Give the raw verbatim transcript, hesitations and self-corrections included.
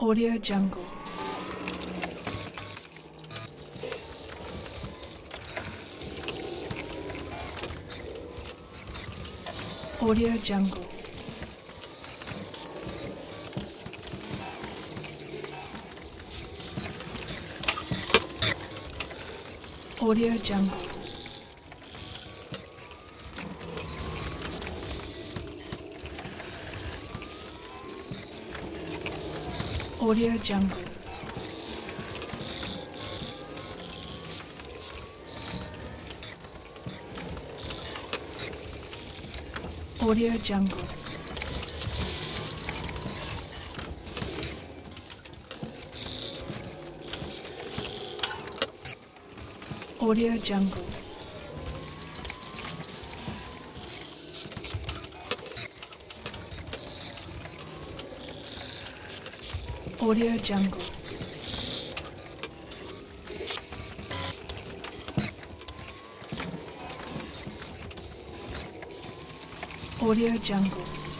Audio Jungle. Audio Jungle. Audio Jungle. Audio Jungle. Audio Jungle. Audio Jungle. Audio Jungle. Audio Jungle.